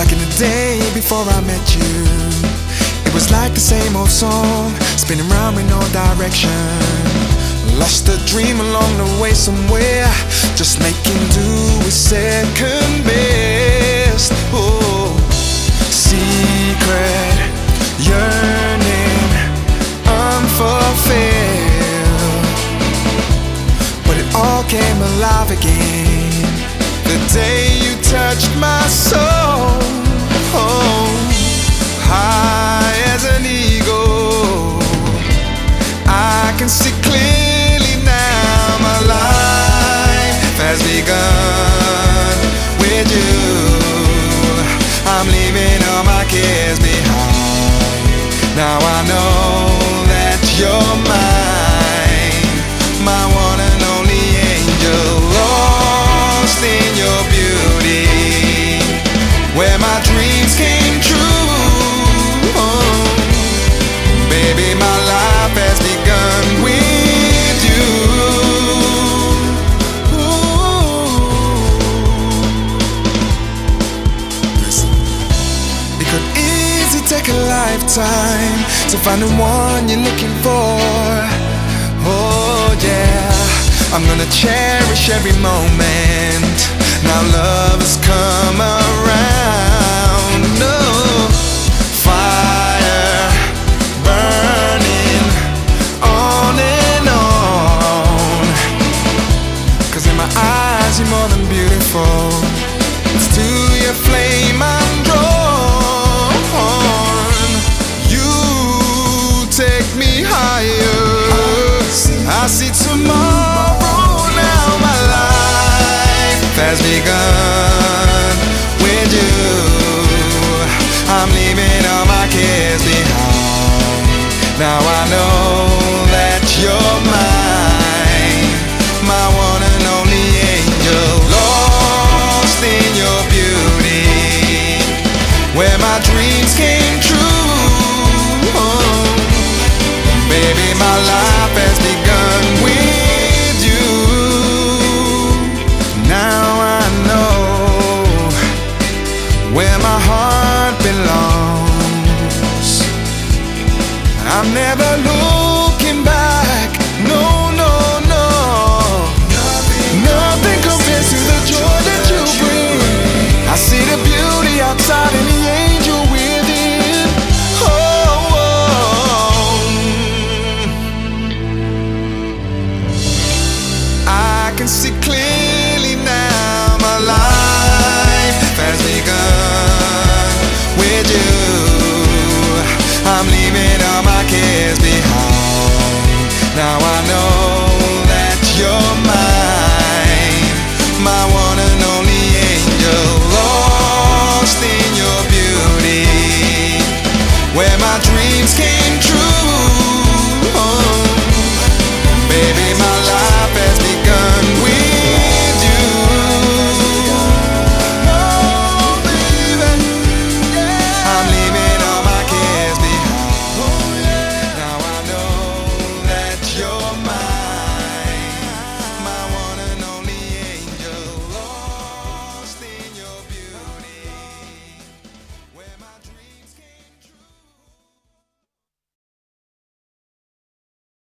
Back in the day before I met you, it was like the same old song, spinning round with no direction. Lost a dream along the way somewhere, just making do with second best. Oh, secret yearning, unfulfilled, but it all came alive again the day you touched my soul. Oh, high as an eagle, I can see clearly now. My life has begun with you. I'm leaving all my cares behind. Now I know that you're mine, my one and only angel, lost in your beauty, where my dreams came true. Oh, baby, my life has begun with you. Listen, it could easily take a lifetime to find the one you're looking for. Oh yeah, I'm gonna cherish every moment. Now love has come around. No, fire burning on and on. 'Cause in my eyes you're more than beautiful. It's to your flame I'm drawn. You take me higher. I see tomorrow now. My life has begun with you. I'm leaving all my cares behind. Now I know that you're mine, my one and only angel, lost in your beauty, where my dreams came true. Oh, baby, my life has begun